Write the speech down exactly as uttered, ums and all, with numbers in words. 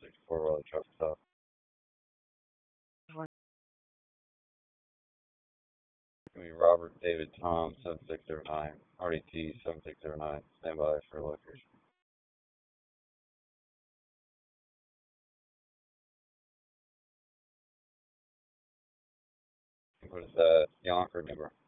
sixty-four while the truck stopped. Give me Robert David Tom, seven six zero nine, R D T seven six zero nine, stand by for location. What is that? Yonker number?